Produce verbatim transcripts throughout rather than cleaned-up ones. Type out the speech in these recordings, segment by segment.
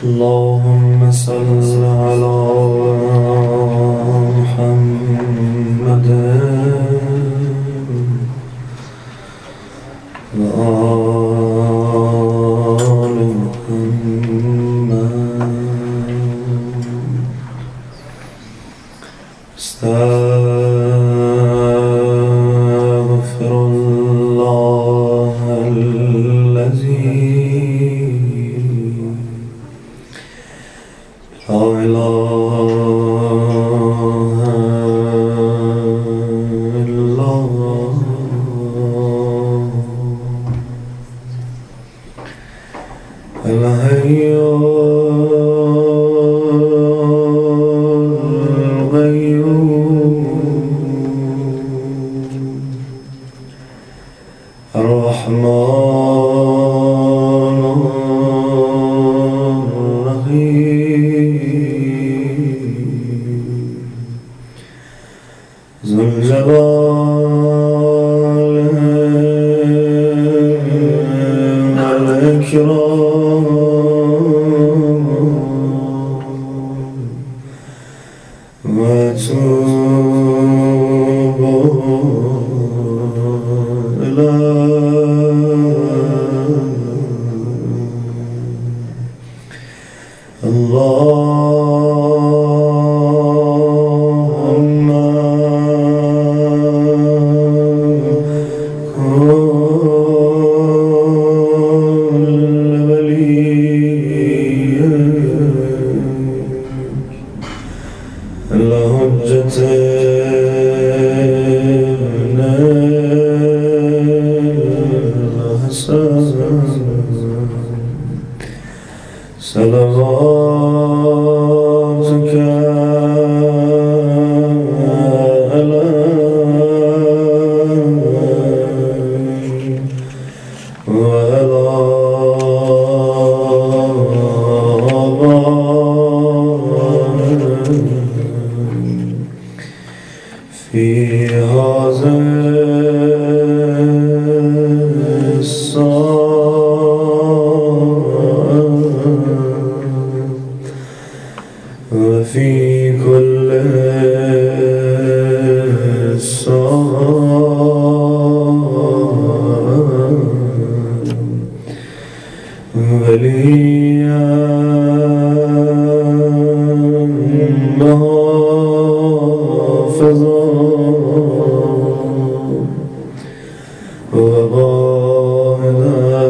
اللهم صل على محمد وآل محمد. استغفر الله الذي لا إله إلا الله الحي القيوم الرحمن الرحيم ذو الجلال والإكرام وأتوب إليك. اللهم كن وليك الحجة ابن الحسن صلواتك عليه وعلى آبائه في هذا وفي كل الساعات وليا محافظا وقائدا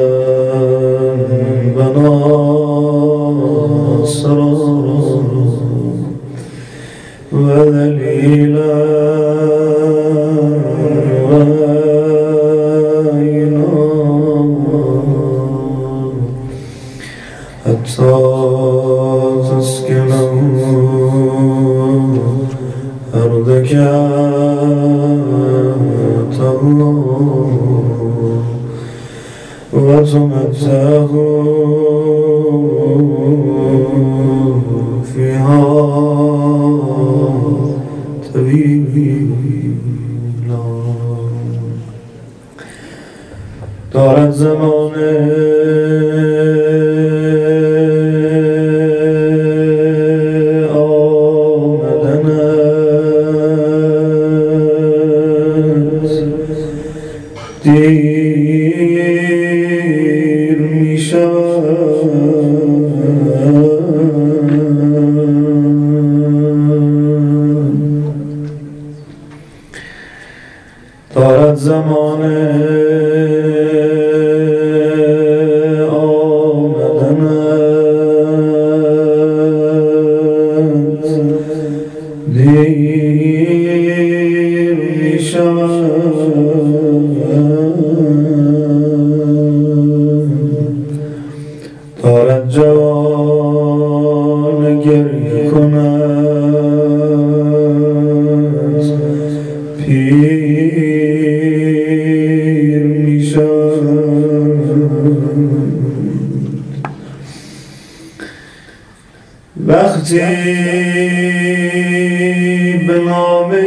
بناصرا وذليلا وعينا حتى تسكنه أرضك وتمتعه فيها طويلا. دارد زمانه دیر می شود دارد زمان آمدنت دیر می شود دارد جوان گریه کند پیر می شود وقتی به نامه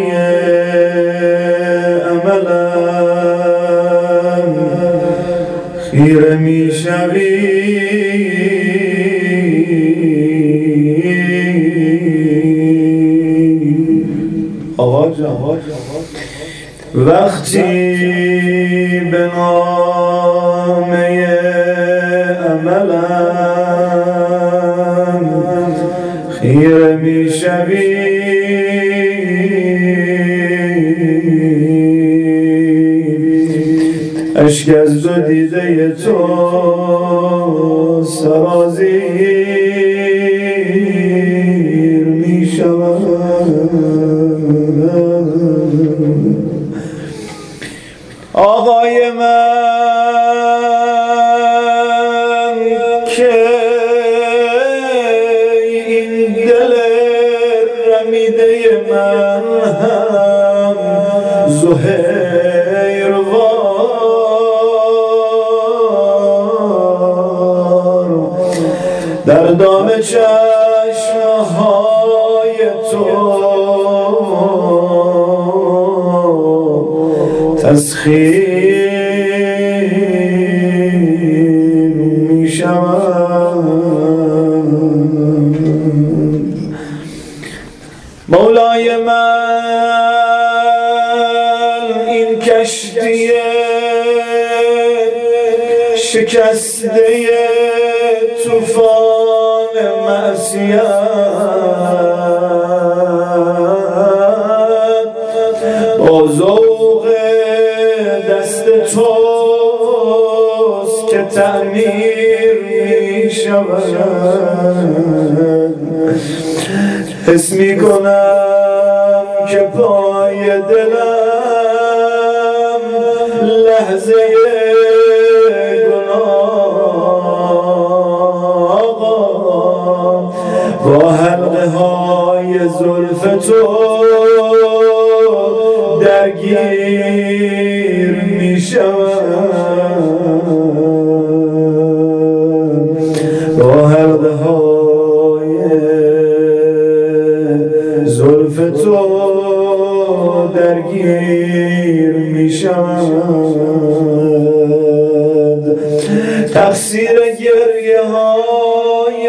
عملم خیره می شوی وقتی به نامه عملم خیره می شوی اشک از دو دیده تو سرازیر می شود. آقای من که این دل رمیده من هم زهیر وار در دام چشمهای تو تسخیر می شود. مولای من این کشتی شکسته طوفان معصیت با ذوق دست توست که تعمیر می شود. حس می کنم که پای دلم لحظه گناه با حلقه های زلف تو درگیر می شود. با حلقه های زلف تو درگیر می شود. تقصیر گریه های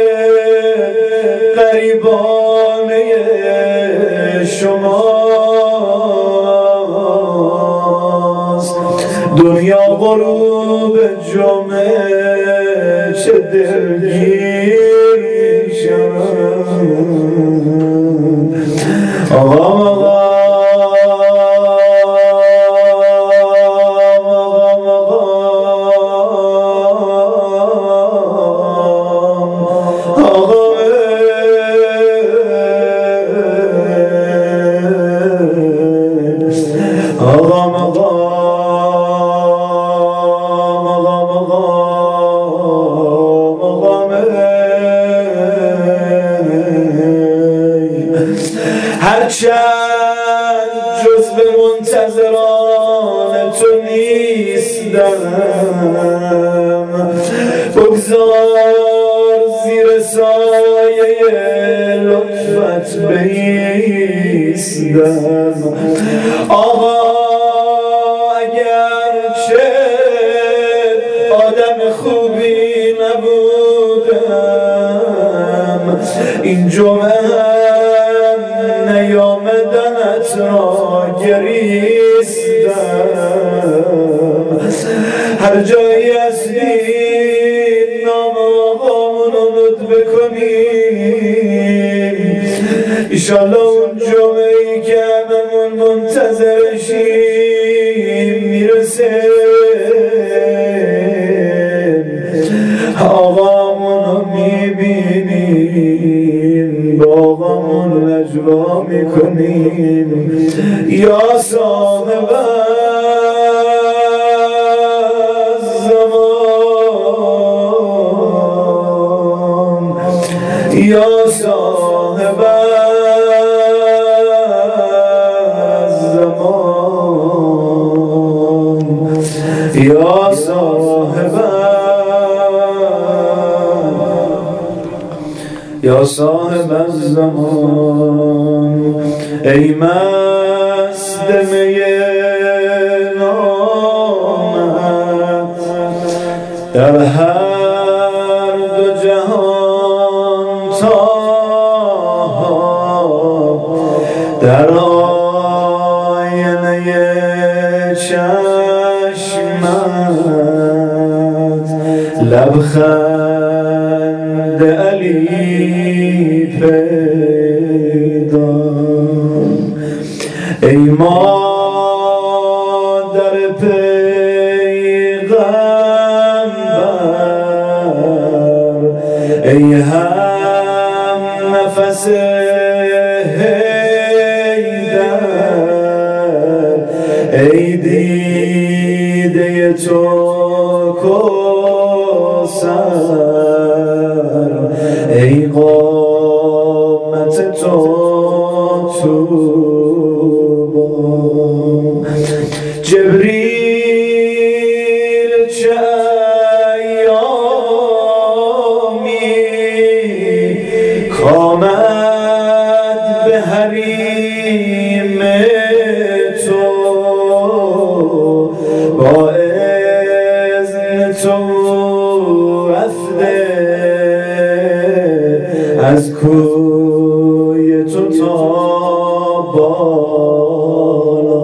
غریبانه شماست. دنیا غروب جمعه چه دلگیر می شود. آقا هرچند جزو منتظران تو نیستم بگذار زیر سایه لطفت بایستم. آقا اگرچه آدم خوبی نبودم این جمعه نیامدنت را گریستم. هر جایی هستی نام آقامون رو ندبه کنیم ایشالله اون جمعه‌ای که هممون منتظرشیم میرسه. آقامون رو میبینیم با آقامون نجوا میکنیم. یا صاحب الزمان یا صاحب الزمان یا صاحب یا صاحب الزمان ای مست می نامت در هر دو جهان تا در لبخند علی پیدا. ای مادر پیغمبر، ای هم نفس حیدر، ای دیده تو کوثر، ای قامت تو طوبی. جبریل چه ایامی کامد به حریم تو، با اذن تو رفته از کوی تو تا بالا.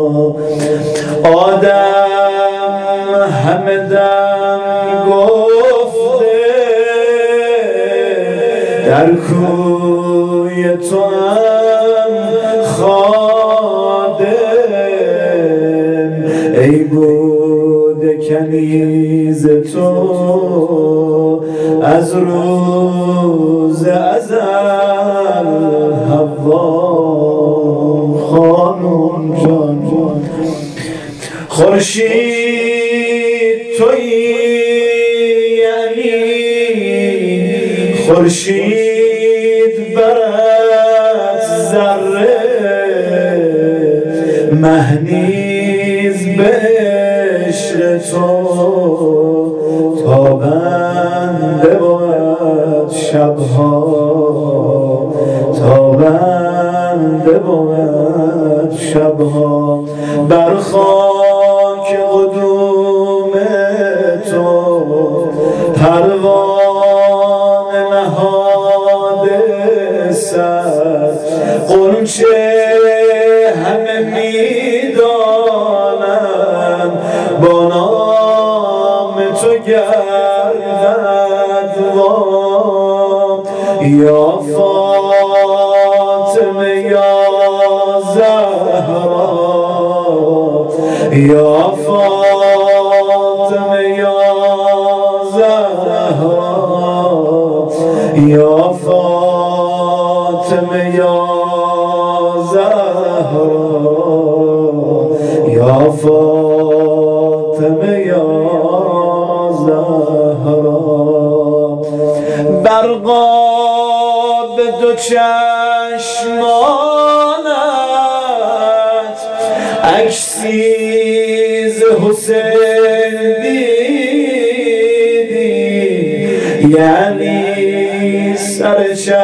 آدم همه دم گفته در کوی تو هم خادم، ای بود کنیز تو از روز ازل حوا. خانم جان خورشید تویی یعنی خورشید برات ذره، مه نیز به عشق تو تابنده بود شبها، تابنده بود شبها. بر خاک قدوم تو پروانه نهاده سر، غنچه همه میدانم با نام تو گردد وام. یا فاطمه یا زهرا، یا فاطمه یا زهرا، یا فاطمه یا زهرا، یا فاطمه یا زهرا. برقاب دو چشمانت عکسی ز حسین دیدی، یعنی سر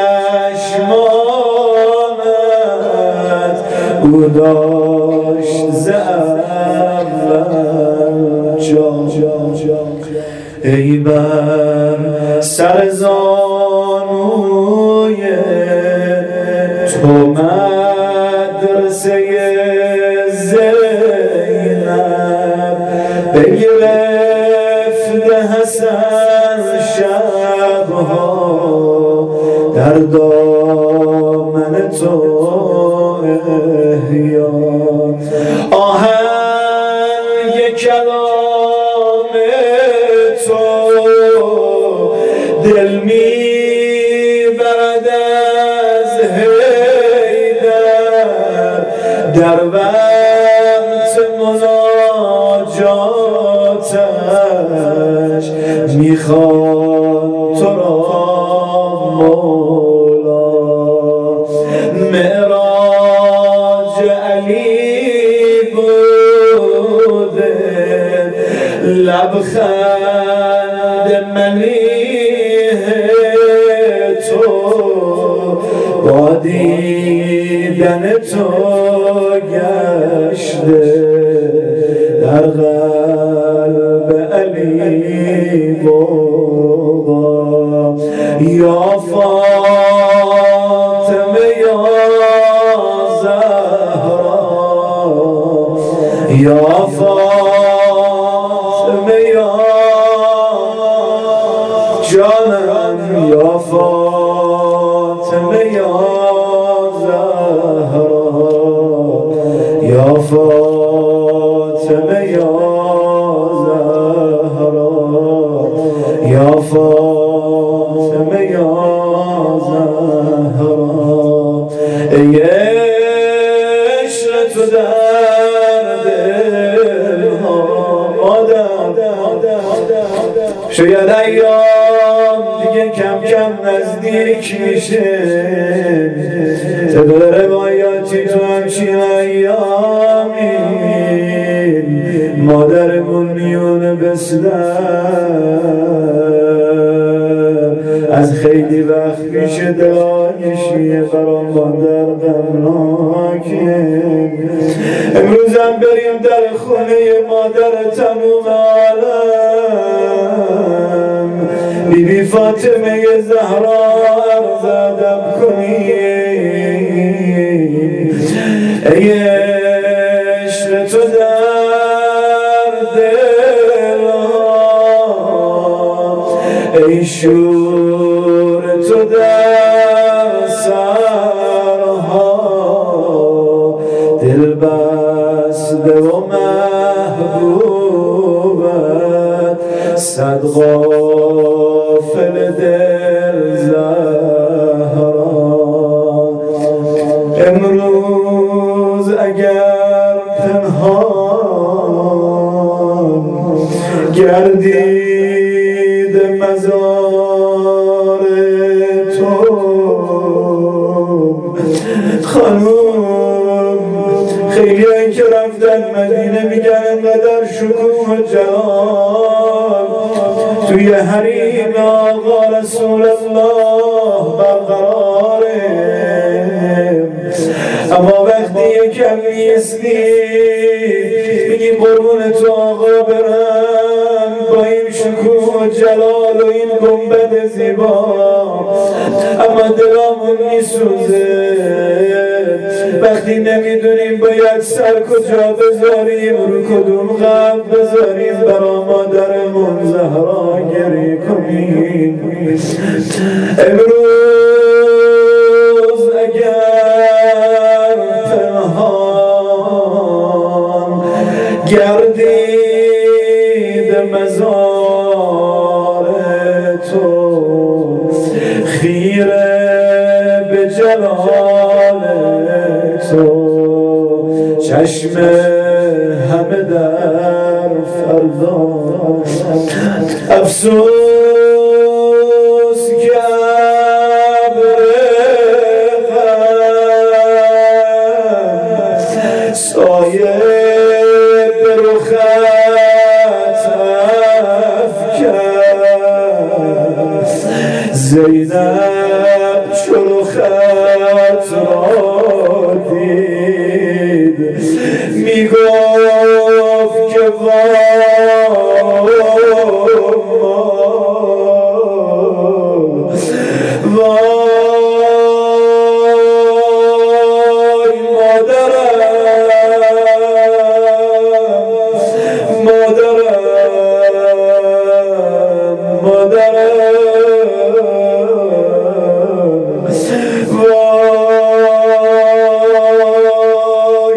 چشمانت او داشت ز اول جا. ای بر سر زانوی تو مدرسه زینب، بگرفته حسن شبها در دامن تو احیا. آهنگ کلام تو دل میبرد از حیدر، در وقت مناجاتش میخواد تو را مولا. معراج علی بوده لبخند ملیح تو، با دیدن تو گشته در قلب علی بابا. یا فاطمه یا زهرا، یا فاطمه یا یا فاطمه یا زهرا یا فاطمه یا زهرا یا فاطمه یا زهرا ای عشق تو در دلها شاید ایام دیگه کم کم نزدیک میشه طبق روایاتی تو همچین ایامی مادرمون میونه بسلم از خیلی وقت پیش دلانشیه برا مادر غمناکه امروزم بریم در خونه مادر تموم عالم بی بی فاطمه زهرا عرض ادب کنیم ای عشق تو در دلها ای شور تو در سرها دل بسته و محبوبت صد غافل دل زهرا امروز اگر پنهان گردید مزار تو خانوم خیلی هایی که رفتن مدینه میگن انقدر شکوه و جلال توی حریم آقا رسول الله برقراره اما وقتی یکم نیستی میگیم قربون تو آقا برم با این شکوه و جلال و این گنبد زیبا اما دلامون میسوزه وقتی نمیدونیم باید سر کجا بذاریم رو کدوم غم بذاریم برا مادرمون زهرا گریه کنیم امروز اگر پنهان گردید مزار تو خیره به جلال تو چشم همه در فردا افسوس که ابر غم سایه به رخت افکند زینب چو رخت را دید میگفت که وای مادرم مادرم مادرم وای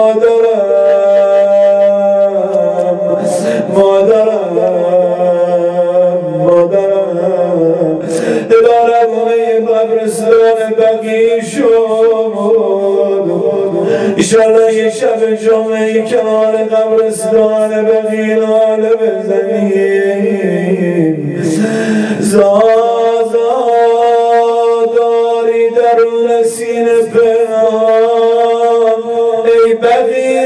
مادرم مادرم مادرم دلارم همه قبرستان بقی شد ایشالله یه شب جمعه کنار قبرستان بقی ناله بزنیم زازاداری درون سینه پنهان ای بقی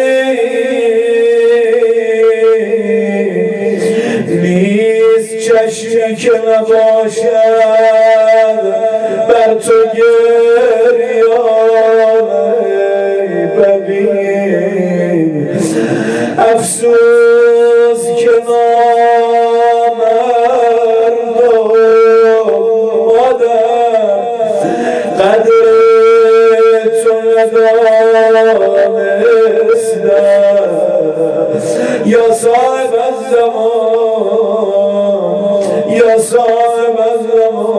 نیست چشمی که نباشد بر تو گریان ای بقی افسوس که نامرد و مادر قدر تو ندانستن یا صاحب الزمان یا صاحب الزمان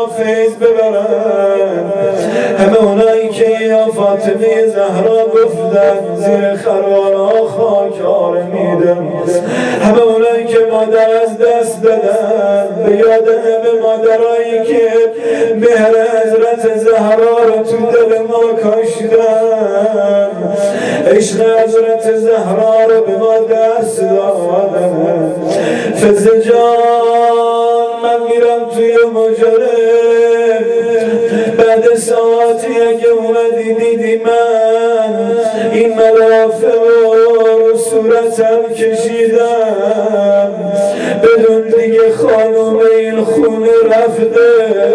فیض ببرن، همه اونایی که یا فاطمه زهرا گفتن زیر خروارها خاکار میدم، همه اونایی که مادر از دست دادن، به یاد همه مادرایی که مهر حضرت زهرا رو تو دل ما کاشتن، عشق حضرت زهرا رو به ما دست دادن. فضل جان من میرم توی مجرم، بعد ساعتی اگه اومدی دیدی من این ملافه رو صورتم کشیدم، بدون دیگه خانوم این خونه رفته،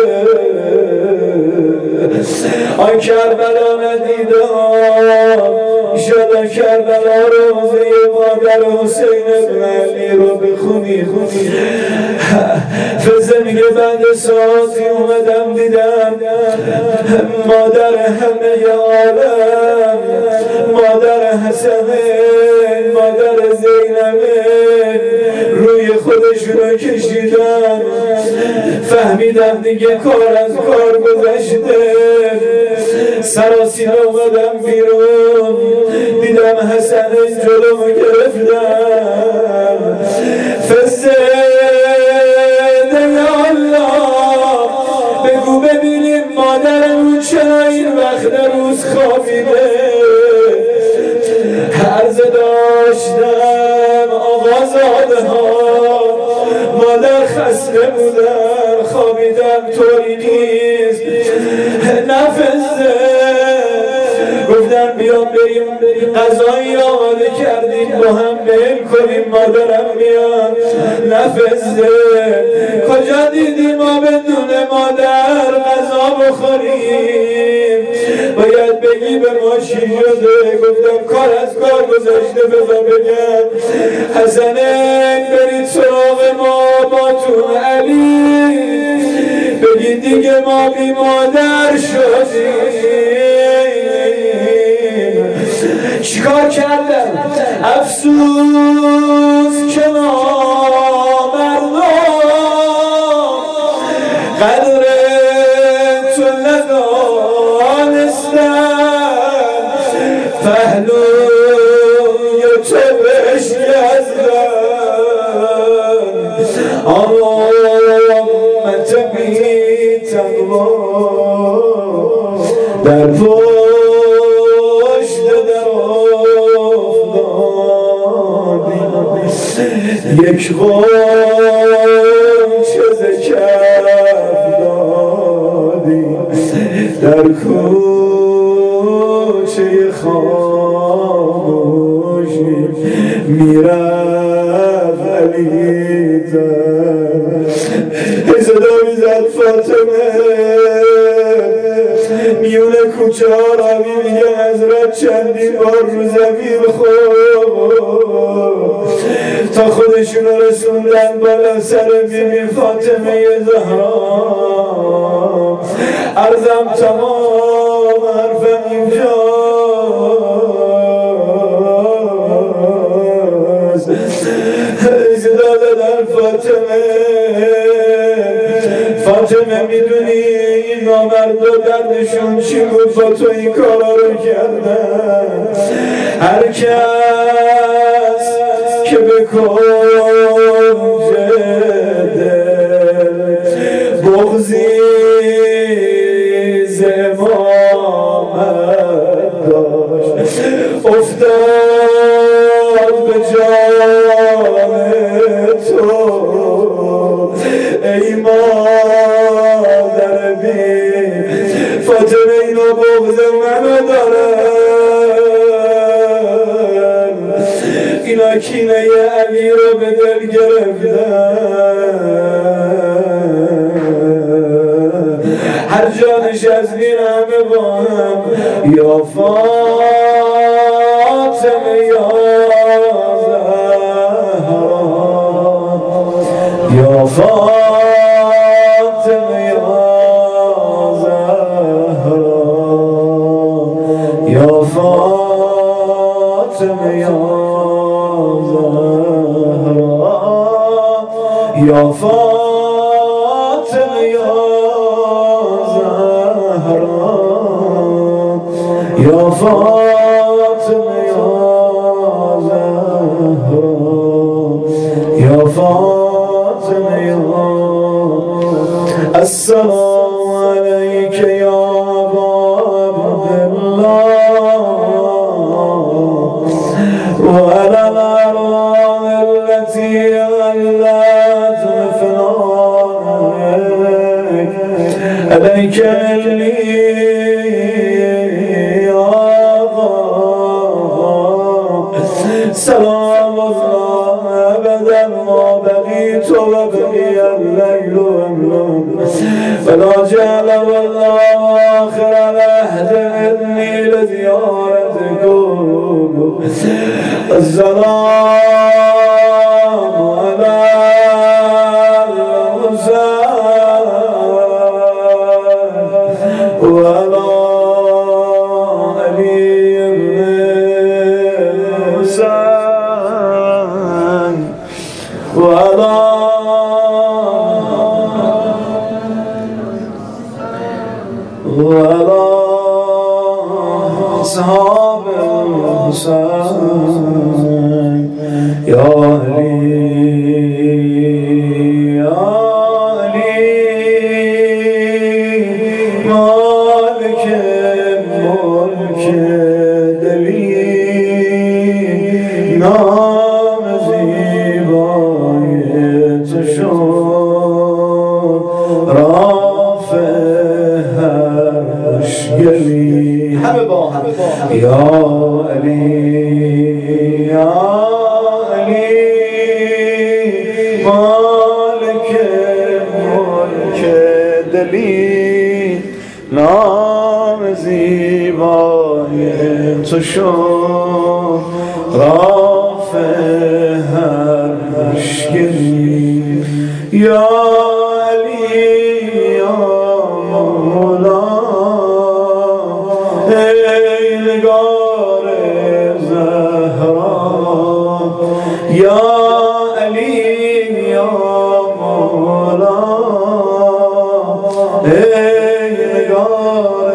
آن کربلا ندیدم، ایشالا کربلا روزه مادر حسین ابن علی رو بخونی خونی. فضل میگه بعد ساعتی اومدم دیدم مادر همه عالم، مادر حسنه، مادر زینبه روی خودشونو کشیدن، فهمیدم دیگه کار از کار گذشته، سراسیمه اومدم بیرون دیدم حسن جلومو گرفتم. فضل یا الله بگو ببینیم مادرمون چرا این وقت روز خوابیده. عرض داشتم آقا زاده ها مادر خسته بودن خوابیدن طوری نیست، نفذه گفتن بیام بریم غذایی آماده کردیم با هم میل کنیم مادرم میاد، نفذه کجا دیدیم ما بدون مادر غذا بخوریم، باید بگی به ما چی شده. گفتم کار از کار گذشته، بذار بگم حسنه برید سراغ ما باتون علی بگید دیگه ما بی مادر شدیم. چیکار کردم؟ افسوس که نامردم قدر تو ندانستن، پهلوی تو بشکستن، آمت بی تقوا در پشت در افتادی، یک غنچه ز کف دادی در کوچه خاموشی، میرفت علی زد صدا میزد فاطمه میونه کوچه ها روی میگه حضرت چندین بار رو زمین خورد تا خودشونو رسوندن بالا سر بیبی فاطمه زهرا. عرضم تمام حرفم اینجاست، صدا دادن فاطمه فاطمه میدونی این نامرد و دردشون چی بود با تو این کارا رو کردن. هر کس که به کنج دل بغضی ز امامت داشت افتاد به جان تو ای مادر بی فاطمه اینو بغض منو دارن، اینا کینه علی رو به دل گرفتن، هر جا نشستین همه با هم یا فاطمه یا زهرا، یا فاطمه یا زهرا، یا فاطمه یا زهرا، یا فاطمه یا فاطمه یا زهرا یا فاطمه یا السلام علیک یا ابا عبدالله وعلى الأرواح التي علت بفنائك عليك مني يا الله سلام الله أبدا ما بقيت وبقي الليل والنوم فلا جعل والله آخر العهد إني لزيارتكم السلام على الحسين وعلى علي بن الحسين وعلى وعلى أصحاب الحسين يا علي يا علي مالك الملك دليل نام زیبای تو شد رافع هر خوشگلی همه با هم یا علی یا علی مالک ملک دلی نام زیبای تو شد رافع هر مشکلی یا علی یا مولا ای نگار زهرا یا علی یا مولا ای نگار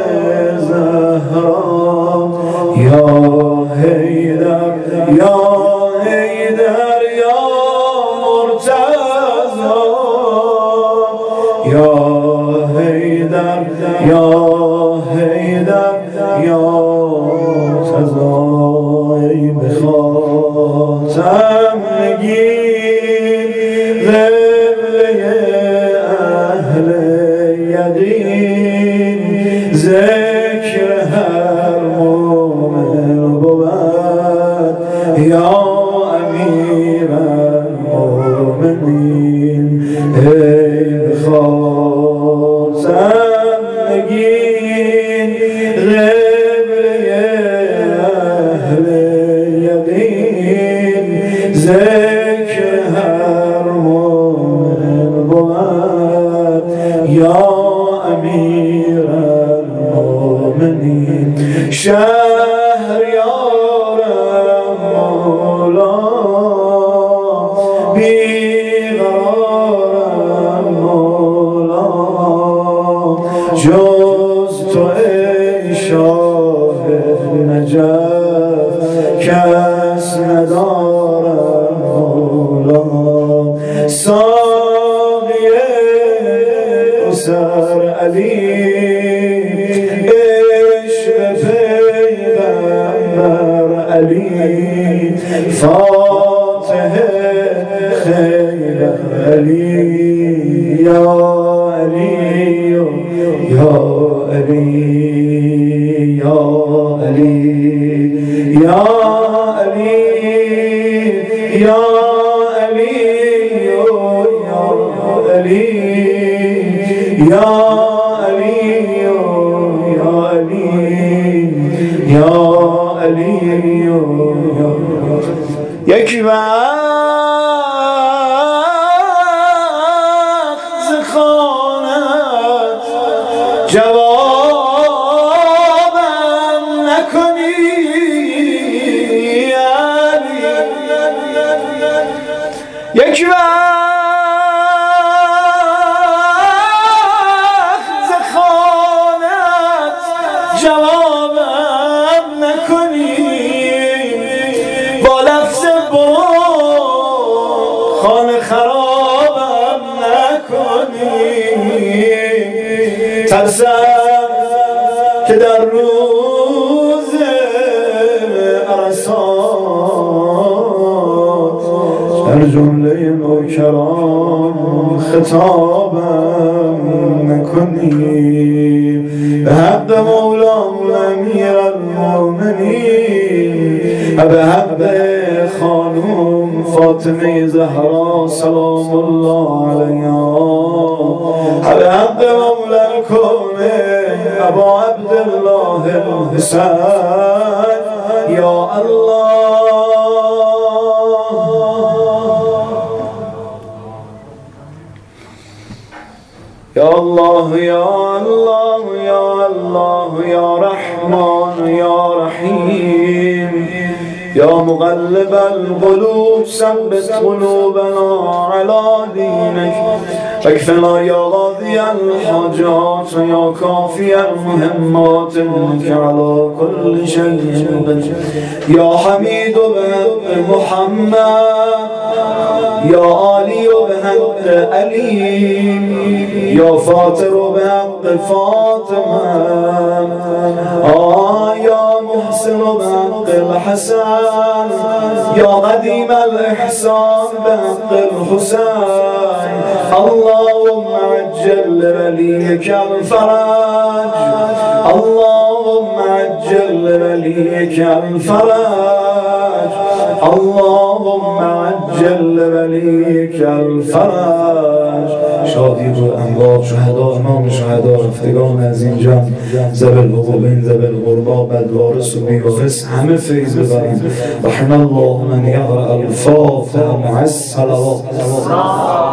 زهرا یا حیدر یا حیدر یا مرتضی یا حیدر یا حیدر یا مرتضی بخاتم نگیر قبله اهل یقین ذکر هر مومن بود یا امیر المؤمنین ای بخاتم نگین قبله اهل یقین ذکر هر مومن بود یا امیر المؤمنین شهریارم مولا بیقرارم مولا جز تو ای شاه نجف کس ندارم مولا ساقی اسر علی عشق پیغمبر علی فاتح خیر علی یا علی یا علی یا علی یا علی یا علی یا علی یا علی یا علی یک وقت خانت جوابم نکنی علی یک وقت خانت جوابم خرابم نکنی ترسم که در روز عرصات در جمله نوکران خطابم نکنی به حق مولام امیر المؤمنین به حق خانم فاطمه زهرا سلام الله علیها به حق مولا الکون ابا عبدالله الحسین یا الله یا الله یا الله یا الله یا رحمان یا رحیم یا مقلب القلوب ثبت قلوبنا على دینک اکفنا یا قاضی الحاجات یا کافی المهمات انک علی کل شیء قدیر یا حمید بحق محمد یا علی بحق علی یا فاطر بحق فاطمه آه یا محسن بحق الحسن یا قدیم الاحسان بحق الحسین اللهم عجل لوليك الفرج اللهم عجل لوليك الفرج اللهم عجل لوليك الفرج شادی و انواع شهدا امام شهدا رفتگان از این جمع زبل الغبین زبل الغربا بدوارس و بیوخس همه فیض ببرند رحم الله من یقرأ الفاتحه مع الصلوات